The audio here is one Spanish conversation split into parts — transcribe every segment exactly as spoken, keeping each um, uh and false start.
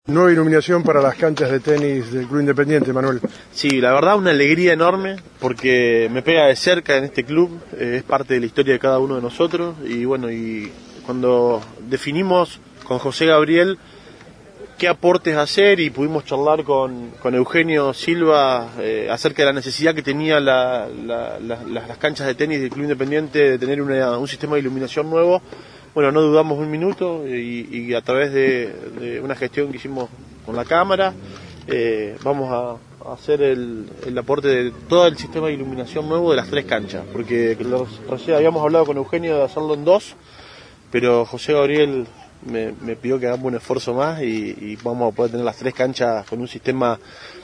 Nueva iluminación para las canchas de tenis del Club Independiente, Manuel. Sí, la verdad una alegría enorme porque me pega de cerca en este club, eh, es parte de la historia de cada uno de nosotros y bueno, y cuando definimos con José Gabriel qué aportes hacer y pudimos charlar con, con Eugenio Silva eh, acerca de la necesidad que tenía la, la, la, las canchas de tenis del Club Independiente de tener una, un sistema de iluminación nuevo. Bueno, no dudamos un minuto y, y a través de, de una gestión que hicimos con la Cámara eh, vamos a, a hacer el, el aporte de todo el sistema de iluminación nuevo de las tres canchas, porque los, recién habíamos hablado con Eugenio de hacerlo en dos, pero José Gabriel me, me pidió que hagamos un esfuerzo más y, y vamos a poder tener las tres canchas con un sistema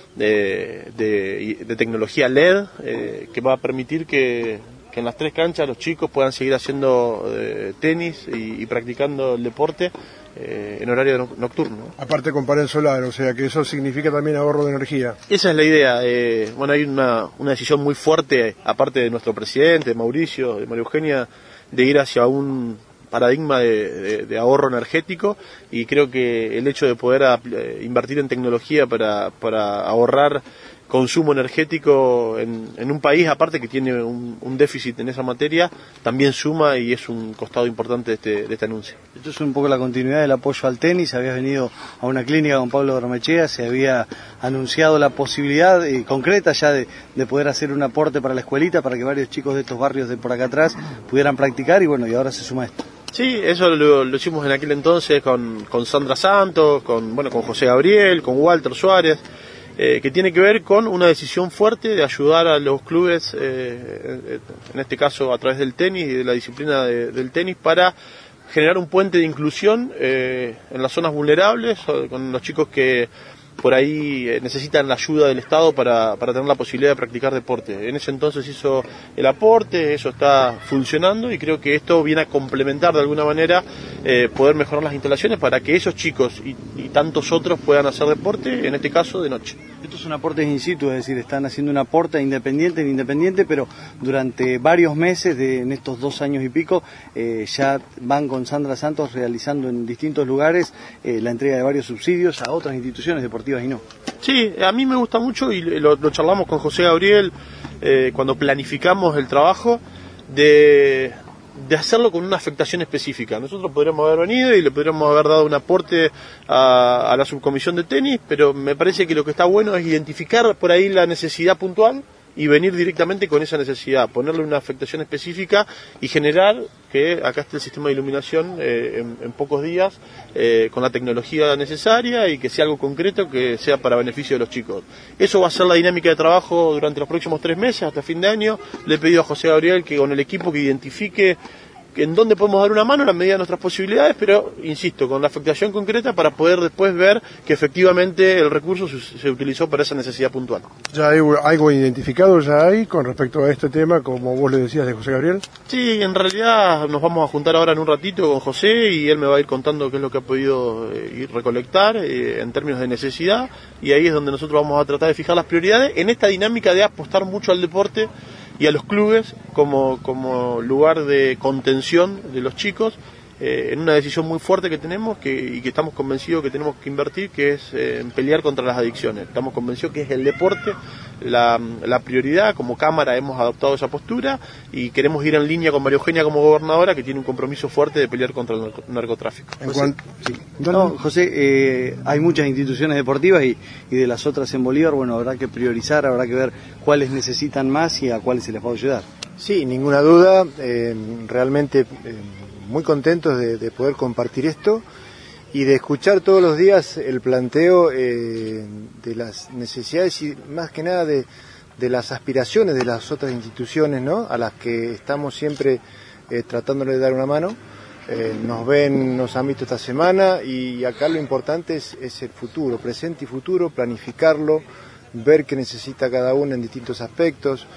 de, de, de tecnología L E D eh, que va a permitir que que en las tres canchas los chicos puedan seguir haciendo eh, tenis y, y practicando el deporte eh, en horario no, nocturno, ¿no? Aparte con panel solar, o sea que eso significa también ahorro de energía. Esa es la idea. Eh, bueno, hay una, una decisión muy fuerte, aparte de nuestro presidente, de Mauricio, de María Eugenia, de ir hacia un paradigma de, de, de ahorro energético, y creo que el hecho de poder eh, invertir en tecnología para, para ahorrar consumo energético en, en un país aparte que tiene un, un déficit en esa materia también suma y es un costado importante de este, de este anuncio. Esto es un poco la continuidad del apoyo al tenis. Habías venido a una clínica con Pablo Bermechea, se había anunciado la posibilidad eh, concreta ya de, de poder hacer un aporte para la escuelita, para que varios chicos de estos barrios de por acá atrás pudieran practicar, y bueno, y ahora se suma esto. Sí, eso lo, lo hicimos en aquel entonces con, con Sandra Santos, con, bueno, con José Gabriel, con Walter Suárez. Eh, que tiene que ver con una decisión fuerte de ayudar a los clubes, eh, en este caso a través del tenis y de la disciplina de, del tenis, para generar un puente de inclusión eh, en las zonas vulnerables, con los chicos que por ahí eh, necesitan la ayuda del Estado para, para tener la posibilidad de practicar deporte. En ese entonces hizo el aporte, eso está funcionando y creo que esto viene a complementar de alguna manera eh, poder mejorar las instalaciones para que esos chicos y, y tantos otros puedan hacer deporte, en este caso de noche. Esto es un aporte in situ, es decir, están haciendo un aporte independiente en independiente, pero durante varios meses, de, en estos dos años y pico, eh, ya van con Sandra Santos realizando en distintos lugares eh, la entrega de varios subsidios a otras instituciones deportivas y no. Sí, a mí me gusta mucho y lo, lo charlamos con José Gabriel eh, cuando planificamos el trabajo de... de hacerlo con una afectación específica. Nosotros podríamos haber venido y le podríamos haber dado un aporte a, a la subcomisión de tenis, pero me parece que lo que está bueno es identificar por ahí la necesidad puntual y venir directamente con esa necesidad, ponerle una afectación específica y generar que acá esté el sistema de iluminación eh, en, en pocos días eh, con la tecnología necesaria y que sea algo concreto que sea para beneficio de los chicos. Eso va a ser la dinámica de trabajo durante los próximos tres meses hasta fin de año. Le he pedido a José Gabriel que con el equipo que identifique en dónde podemos dar una mano a la medida de nuestras posibilidades, pero, insisto, con la afectación concreta para poder después ver que efectivamente el recurso se, se utilizó para esa necesidad puntual. ¿Ya hay algo identificado ya hay con respecto a este tema, como vos le decías de José Gabriel? Sí, en realidad nos vamos a juntar ahora en un ratito con José y él me va a ir contando qué es lo que ha podido eh, ir recolectar eh, en términos de necesidad, y ahí es donde nosotros vamos a tratar de fijar las prioridades en esta dinámica de apostar mucho al deporte y a los clubes como, como lugar de contención de los chicos, eh, en una decisión muy fuerte que tenemos que, y que estamos convencidos que tenemos que invertir, que es eh, en pelear contra las adicciones. Estamos convencidos que es el deporte la, la prioridad. Como Cámara hemos adoptado esa postura y queremos ir en línea con María Eugenia como gobernadora, que tiene un compromiso fuerte de pelear contra el narco, narcotráfico. En José, sí. no, José eh, hay muchas instituciones deportivas y, y de las otras en Bolívar, bueno, habrá que priorizar, habrá que ver cuáles necesitan más y a cuáles se les va a ayudar. Sí, ninguna duda, eh, realmente eh, muy contentos de, de poder compartir esto y de escuchar todos los días el planteo eh, de las necesidades y más que nada de, de las aspiraciones de las otras instituciones, ¿no?, a las que estamos siempre eh, tratándole de dar una mano. Eh, nos ven, nos han visto esta semana y acá lo importante es, es el futuro, presente y futuro, planificarlo, ver qué necesita cada uno en distintos aspectos.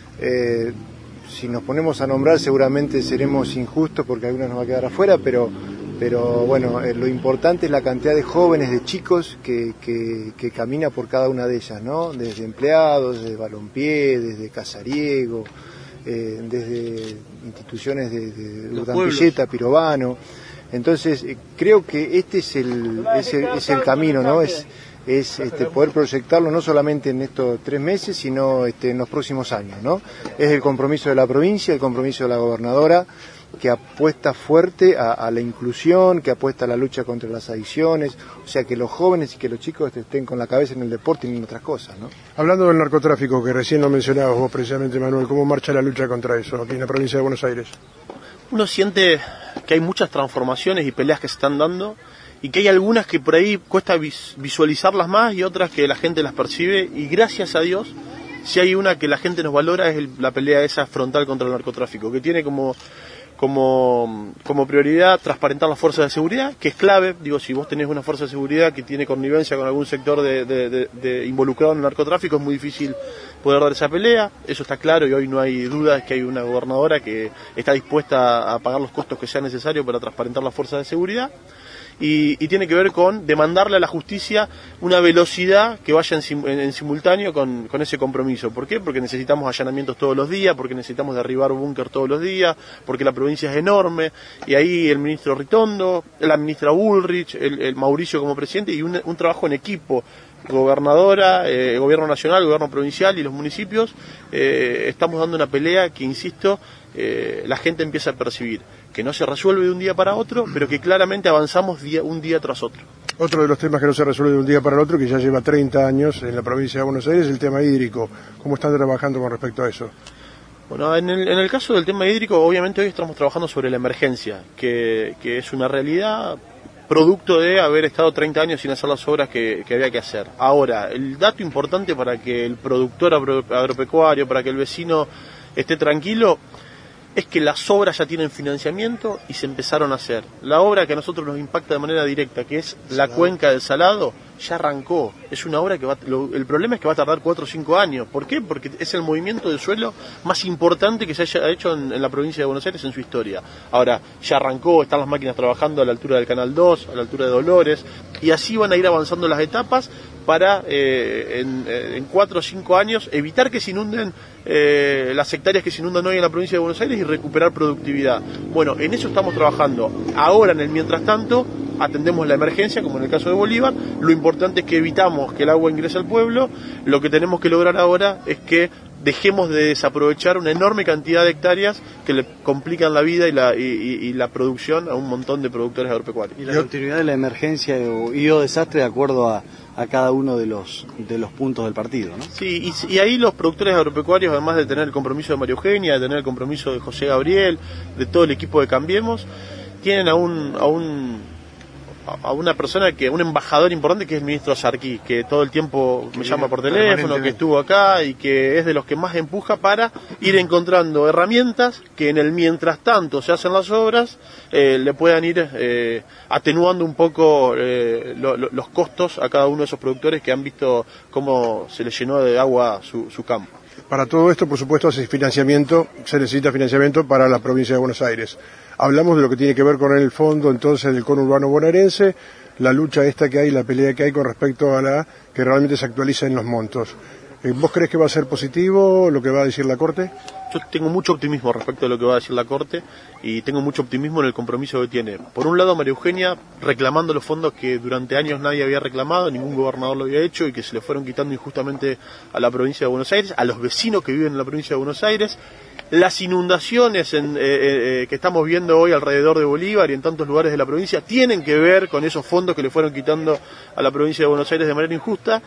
Eh, si nos ponemos a nombrar seguramente seremos injustos porque algunos nos va a quedar afuera, pero, pero bueno, eh, lo importante es la cantidad de jóvenes, de chicos que, que, que camina por cada una de ellas, ¿no? Desde empleados, desde Balompié, desde Casariego, eh, desde instituciones de, de Urdampilleta, Pirovano. Entonces, eh, creo que este es el, es el, es el camino, ¿no? Es, es este, poder proyectarlo no solamente en estos tres meses, sino este, en los próximos años, ¿no? Es el compromiso de la provincia, el compromiso de la gobernadora, que apuesta fuerte a, a la inclusión, que apuesta a la lucha contra las adicciones, o sea, que los jóvenes y que los chicos estén con la cabeza en el deporte y en otras cosas, ¿no? Hablando del narcotráfico, que recién lo mencionabas vos precisamente, Manuel, ¿cómo marcha la lucha contra eso aquí en la provincia de Buenos Aires? Uno siente que hay muchas transformaciones y peleas que se están dando, y que hay algunas que por ahí cuesta vis- visualizarlas más y otras que la gente las percibe, y gracias a Dios, si hay una que la gente nos valora es el, la pelea esa frontal contra el narcotráfico, que tiene como... Como, como prioridad transparentar las fuerzas de seguridad, que es clave. Digo, si vos tenés una fuerza de seguridad que tiene connivencia con algún sector de, de, de, de involucrado en el narcotráfico, es muy difícil poder dar esa pelea, eso está claro, y hoy no hay duda de que hay una gobernadora que está dispuesta a pagar los costos que sean necesarios para transparentar las fuerzas de seguridad. Y, y tiene que ver con demandarle a la justicia una velocidad que vaya en, sim, en, en simultáneo con, con ese compromiso. ¿Por qué? Porque necesitamos allanamientos todos los días, porque necesitamos derribar búnker todos los días, porque la provincia es enorme, y ahí el ministro Ritondo, la ministra Bullrich, el, el Mauricio como presidente, y un, un trabajo en equipo, gobernadora, eh, gobierno nacional, gobierno provincial y los municipios, eh, estamos dando una pelea que, insisto, eh, la gente empieza a percibir, que no se resuelve de un día para otro, pero que claramente avanzamos día, un día tras otro. Otro de los temas que no se resuelve de un día para el otro, que ya lleva treinta años en la provincia de Buenos Aires, es el tema hídrico. ¿Cómo están trabajando con respecto a eso? Bueno, en el, en el caso del tema hídrico, obviamente hoy estamos trabajando sobre la emergencia, que, que es una realidad producto de haber estado treinta años sin hacer las obras que, que había que hacer. Ahora, el dato importante para que el productor agro, agropecuario, para que el vecino esté tranquilo, es que las obras ya tienen financiamiento y se empezaron a hacer. La obra que a nosotros nos impacta de manera directa, que es la cuenca del Salado, ya arrancó. Es una obra que va, lo, el problema es que va a tardar cuatro o cinco años. ¿Por qué? Porque es el movimiento de suelo más importante que se haya hecho en, en la provincia de Buenos Aires en su historia. Ahora, ya arrancó, están las máquinas trabajando a la altura del Canal dos, a la altura de Dolores, y así van a ir avanzando las etapas para eh, en, en cuatro o cinco años evitar que se inunden eh, las hectáreas que se inundan hoy en la provincia de Buenos Aires y recuperar productividad. Bueno, en eso estamos trabajando. Ahora, en el mientras tanto, atendemos la emergencia, como en el caso de Bolívar. Lo importante es que evitamos que el agua ingrese al pueblo. Lo que tenemos que lograr ahora es que dejemos de desaprovechar una enorme cantidad de hectáreas que le complican la vida y la, y, y, y la producción a un montón de productores agropecuarios. Y la continuidad de la emergencia y o desastre de acuerdo a, a cada uno de los de los puntos del partido, ¿no? Sí, y, y ahí los productores agropecuarios, además de tener el compromiso de María Eugenia, de tener el compromiso de José Gabriel, de todo el equipo de Cambiemos, tienen a un... A un a una persona, que un embajador importante, que es el ministro Sarquí, que todo el tiempo me llama por teléfono, que estuvo acá y que es de los que más empuja para ir encontrando herramientas que en el mientras tanto se hacen las obras, eh, le puedan ir eh, atenuando un poco eh, lo, lo, los costos a cada uno de esos productores que han visto cómo se les llenó de agua su, su campo. Para todo esto, por supuesto, se financiamiento, se necesita financiamiento para la provincia de Buenos Aires. Hablamos de lo que tiene que ver con el fondo, entonces, del conurbano bonaerense, la lucha esta que hay, la pelea que hay con respecto a la que realmente se actualiza en los montos. ¿Vos crees que va a ser positivo lo que va a decir la Corte? Yo tengo mucho optimismo respecto a lo que va a decir la Corte y tengo mucho optimismo en el compromiso que tiene. Por un lado, María Eugenia reclamando los fondos que durante años nadie había reclamado, ningún gobernador lo había hecho y que se le fueron quitando injustamente a la provincia de Buenos Aires, a los vecinos que viven en la provincia de Buenos Aires. Las inundaciones en, eh, eh, que estamos viendo hoy alrededor de Bolívar y en tantos lugares de la provincia tienen que ver con esos fondos que le fueron quitando a la provincia de Buenos Aires de manera injusta.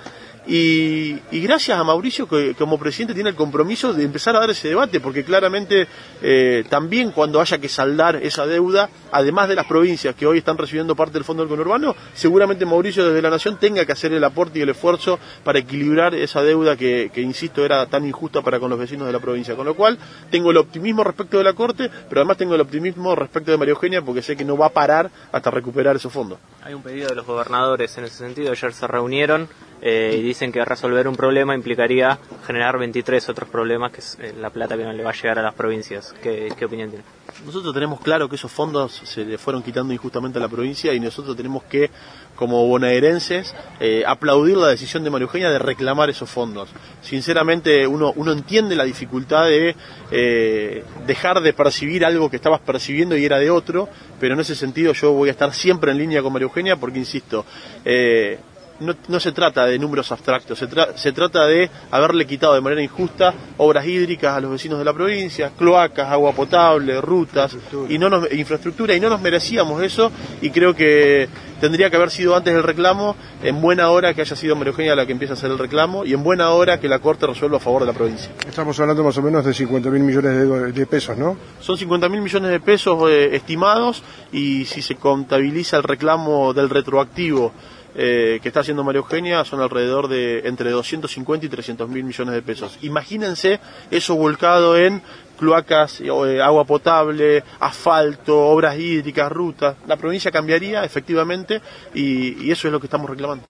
Y, y gracias a Mauricio, que como presidente tiene el compromiso de empezar a dar ese debate, porque claramente eh, también cuando haya que saldar esa deuda, además de las provincias que hoy están recibiendo parte del fondo del conurbano, seguramente Mauricio desde la Nación tenga que hacer el aporte y el esfuerzo para equilibrar esa deuda que, que insisto, era tan injusta para con los vecinos de la provincia. Con lo cual, tengo el optimismo respecto de la Corte, pero además tengo el optimismo respecto de María Eugenia, porque sé que no va a parar hasta recuperar esos fondos. Hay un pedido de los gobernadores en ese sentido. Ayer se reunieron eh, y dicen que resolver un problema implicaría generar veintitrés otros problemas, que es eh, la plata que no le va a llegar a las provincias. ¿Qué, qué opinión tiene? Nosotros tenemos claro que esos fondos se le fueron quitando injustamente a la provincia y nosotros tenemos que, como bonaerenses, eh, aplaudir la decisión de María Eugenia de reclamar esos fondos. Sinceramente, uno, uno entiende la dificultad de eh, dejar de percibir algo que estabas percibiendo y era de otro, pero en ese sentido yo voy a estar siempre en línea con María Eugenia porque, insisto, eh, No, no se trata de números abstractos, se, tra se trata de haberle quitado de manera injusta obras hídricas a los vecinos de la provincia, cloacas, agua potable, rutas, y no nos, infraestructura, y no nos merecíamos eso, y creo que tendría que haber sido antes del reclamo, en buena hora que haya sido María Eugenia la que empiece a hacer el reclamo, y en buena hora que la Corte resuelva a favor de la provincia. Estamos hablando más o menos de cincuenta mil millones de, de pesos, ¿no? Son cincuenta mil millones de pesos eh, estimados, y si se contabiliza el reclamo del retroactivo, Eh, que está haciendo María Eugenia, son alrededor de entre doscientos cincuenta y trescientos mil millones de pesos. Imagínense eso volcado en cloacas, eh, agua potable, asfalto, obras hídricas, rutas. La provincia cambiaría efectivamente y, y eso es lo que estamos reclamando.